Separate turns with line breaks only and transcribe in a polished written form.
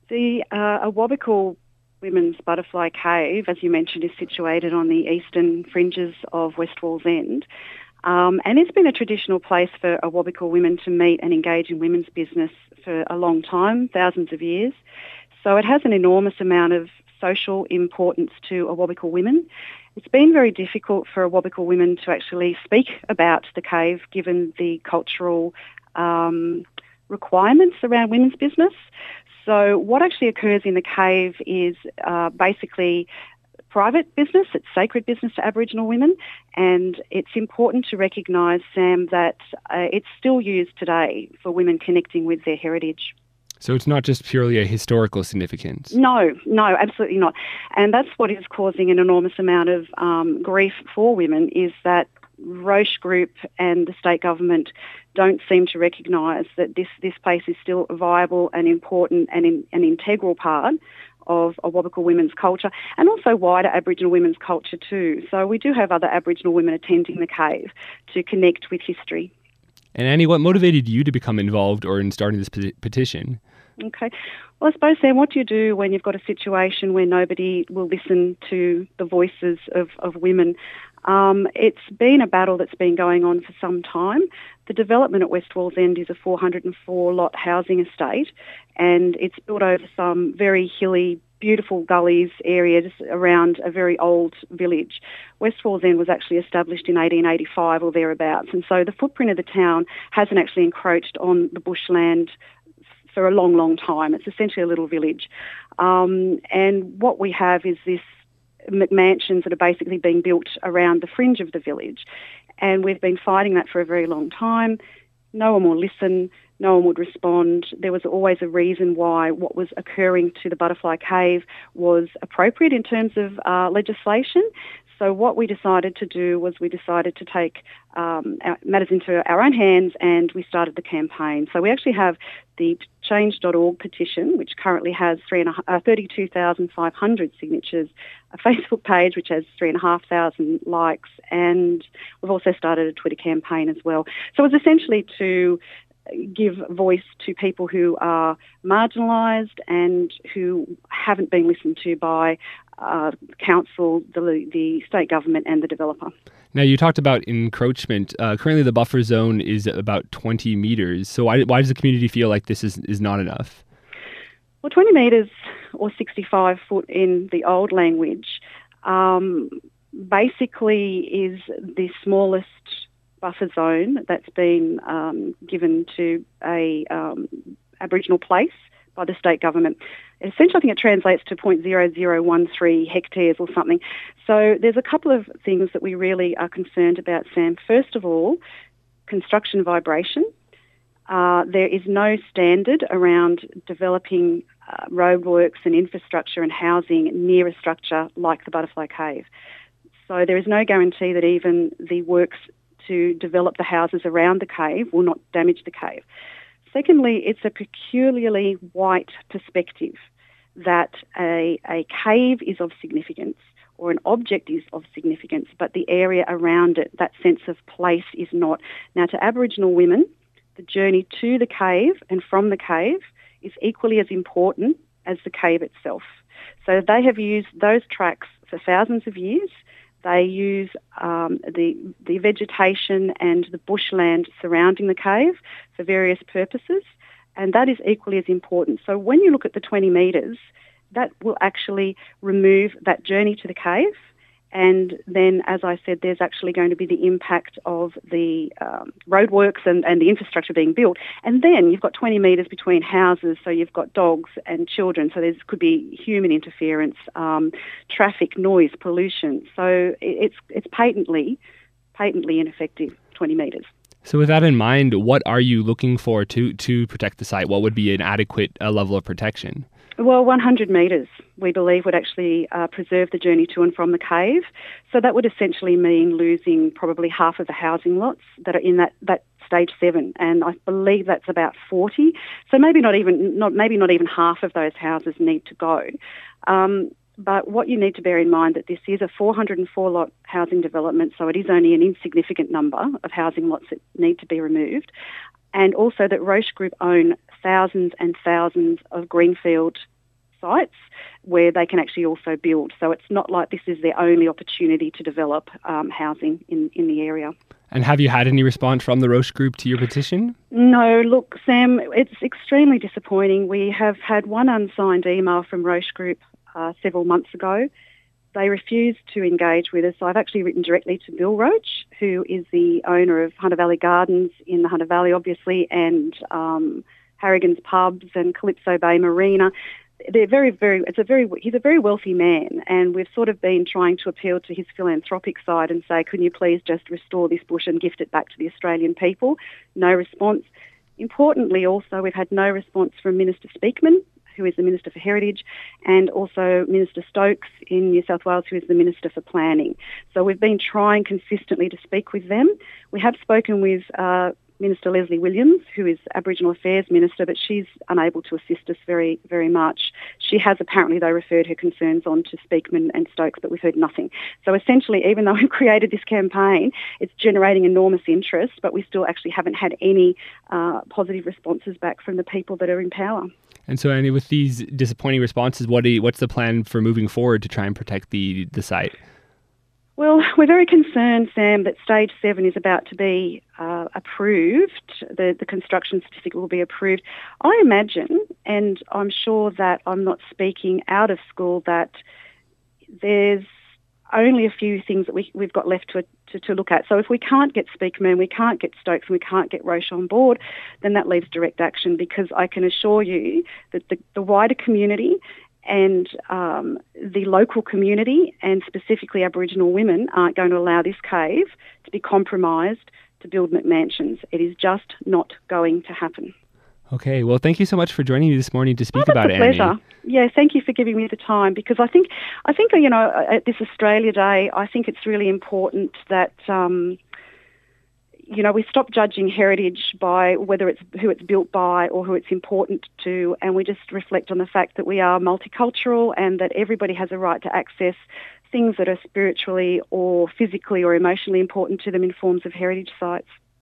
The Awabakal Women's Butterfly Cave, as you mentioned, is situated on the eastern fringes of West Wallsend. And it's been a traditional place for Awabakal women to meet and engage in women's business for a long time, thousands of years. So it has an enormous amount of social importance to Awabakal women. It's been very difficult for Awabakal women to actually speak about the cave given the cultural requirements around women's business. So what actually occurs in the cave is basically private business. It's sacred business to Aboriginal women, and it's important to recognise, Sam, that it's still used today for women connecting with their heritage.
So it's not just purely a historical significance?
No, absolutely not. And that's what is causing an enormous amount of grief for women, is that Roche Group and the state government don't seem to recognise that this place is still a viable and important and an integral part of Awabakal women's culture, and also wider Aboriginal women's culture too. So we do have other Aboriginal women attending the cave to connect with history.
And Annie, what motivated you to become involved or in starting this petition?
Okay. Well, I suppose, Sam, what do you do when you've got a situation where nobody will listen to the voices of women? It's been a battle that's been going on for some time. The development at West Wallsend is a 404-lot housing estate, and it's built over some very hilly, beautiful gullies areas around a very old village. West Wallsend was actually established in 1885 or thereabouts, and so the footprint of the town hasn't actually encroached on the bushland for a long, long time. It's essentially a little village. And what we have is this McMansions that are basically being built around the fringe of the village. And we've been fighting that for a very long time. No one will listen. No one would respond. There was always a reason why what was occurring to the Butterfly Cave was appropriate in terms of legislation. So what we decided to do was we decided to take matters into our own hands, and we started the campaign. So we actually have the change.org petition, which currently has 32,500 signatures, a Facebook page which has 3,500 likes, and we've also started a Twitter campaign as well. So it's essentially to give voice to people who are marginalised and who haven't been listened to by council, the state government and the developer.
Now, you talked about encroachment. Currently, the buffer zone is about 20 metres. So why does the community feel like this is not enough?
Well, 20 metres or 65 foot in the old language basically is the smallest buffer zone that's been given to a Aboriginal place by the state government. Essentially, I think it translates to 0.0013 hectares or something. So there's a couple of things that we really are concerned about, Sam. First of all, construction vibration. There is no standard around developing roadworks and infrastructure and housing near a structure like the Butterfly Cave. So there is no guarantee that even the works to develop the houses around the cave will not damage the cave. Secondly, it's a peculiarly white perspective that a cave is of significance or an object is of significance, but the area around it, that sense of place, is not. Now, to Aboriginal women, the journey to the cave and from the cave is equally as important as the cave itself. So they have used those tracks for thousands of years. They use the vegetation and the bushland surrounding the cave for various purposes, and that is equally as important. So when you look at the 20 metres, that will actually remove that journey to the cave, and then, as I said, there's actually going to be the impact of the roadworks and the infrastructure being built. And then you've got 20 metres between houses, so you've got dogs and children, so there could be human interference, traffic, noise, pollution. So it's patently ineffective, 20 metres.
So with that in mind, what are you looking for to protect the site? What would be an adequate level of protection?
Well, 100 metres, we believe, would actually preserve the journey to and from the cave. So that would essentially mean losing probably half of the housing lots that are in that stage 7, and I believe that's about 40. So maybe not even half of those houses need to go. But what you need to bear in mind that this is a 404-lot housing development, so it is only an insignificant number of housing lots that need to be removed, and also that Roche Group own thousands and thousands of greenfield sites where they can actually also build. So it's not like this is their only opportunity to develop housing in the area.
And have you had any response from the Roche Group to your petition?
No, look, Sam, it's extremely disappointing. We have had one unsigned email from Roche Group several months ago. They refused to engage with us. I've actually written directly to Bill Roche, who is the owner of Hunter Valley Gardens in the Hunter Valley, obviously, and Harrigan's Pubs and Calypso Bay Marina. He's a very wealthy man, and we've sort of been trying to appeal to his philanthropic side and say, can you please just restore this bush and gift it back to the Australian people? No response. Importantly, also, we've had no response from Minister Speakman, who is the Minister for Heritage, and also Minister Stokes in New South Wales, who is the Minister for Planning. So we've been trying consistently to speak with them. We have spoken with Minister Leslie Williams, who is Aboriginal Affairs Minister, but she's unable to assist us very, very much. She has apparently, though, referred her concerns on to Speakman and Stokes, but we've heard nothing. So essentially, even though we've created this campaign, it's generating enormous interest, but we still actually haven't had any positive responses back from the people that are in power.
And so, Annie, with these disappointing responses, what's the plan for moving forward to try and protect the site?
Well, we're very concerned, Sam, that Stage 7 is about to be approved. The construction certificate will be approved. I imagine, and I'm sure that I'm not speaking out of school, that there's only a few things that we've got left to look at. So if we can't get Speakman, we can't get Stokes, and we can't get Roche on board, then that leaves direct action, because I can assure you that the wider community and the local community, and specifically Aboriginal women, aren't going to allow this cave to be compromised to build McMansions. It is just not going to happen.
Okay, well, thank you so much for joining me this morning to speak about it, Annie.
It's a pleasure. Yeah, thank you for giving me the time, because I think at this Australia Day, I think it's really important that we stop judging heritage by who it's built by or who it's important to, and we just reflect on the fact that we are multicultural and that everybody has a right to access things that are spiritually or physically or emotionally important to them in forms of heritage sites.